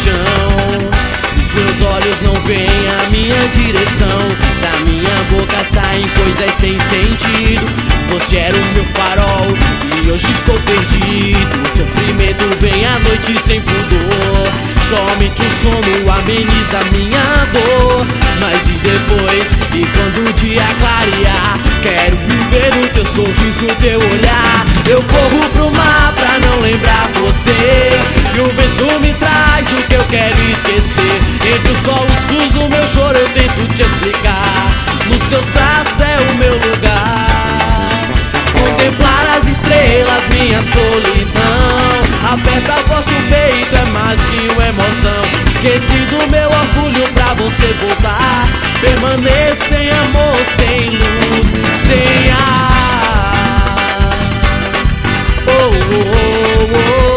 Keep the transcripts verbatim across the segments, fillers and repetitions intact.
paixão. Os meus olhos não veem a minha direção, da minha boca saem coisas sem sentido. Você era o meu farol e hoje estou perdido. O sofrimento vem à noite sem pudor, somente o sono ameniza minha dor. Mas e depois, e quando o dia clarear, quero viver o teu sorriso, teu olhar. Eu corro pro mar pra não lembrar você, e o vento me traz o que eu quero esquecer. Entre os soluços do meu choro eu tento te explicar, nos seus braços é o meu lugar. Contemplar as estrelas, minha solidão, aperta forte o peito, é mais que uma emoção. Esqueci do meu orgulho pra você voltar, permaneço sem amor, sem luz, sem ar. Oh, oh, oh,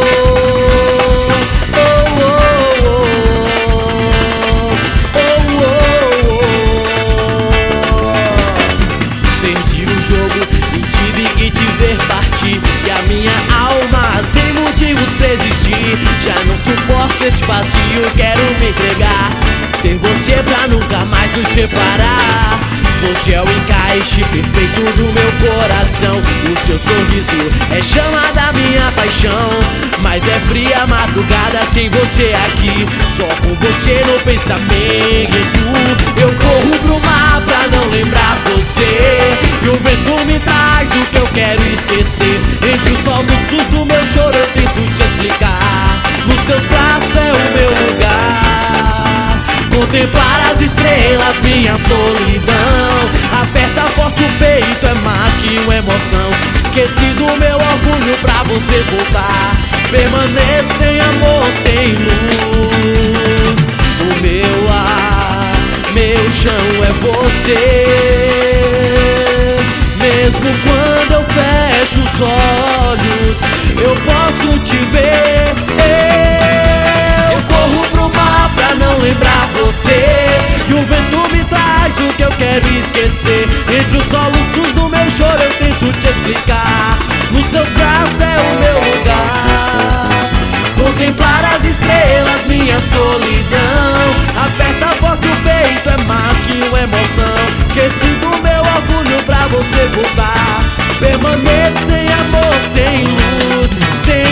e a minha alma sem motivos pra existir. Já não suporto esse vazio, quero me entregar, ter você pra nunca mais nos separar. Você é o encaixe perfeito do meu coração, o seu sorriso é chama da minha paixão. Mas é fria a madrugada sem você aqui, só com você no pensamento. Eu corro pro mar pra não lembrar você, e o vento me traz o que eu quero esquecer. Entre os soluços do meu choro eu tento te explicar, nos seus braços é o meu lugar. Contemplar as estrelas, minha solidão, aperta forte o peito, é mais que uma emoção. Esqueci do meu orgulho pra você voltar, permaneço sem amor, sem luz. O meu ar, meu chão é você. Mesmo quando eu fecho os olhos, eu posso te ver. Eu corro pro mar pra não lembrar você, e o vento me traz o que eu quero esquecer. Entre os soluços do meu choro eu tento te explicar, nos seus braços é o meu lugar. Contemplar as estrelas, minha solidão, aperta forte o peito, é mais que uma emoção. Esqueci do meu orgulho pra você voltar, permaneço sem amor, sem luz, sem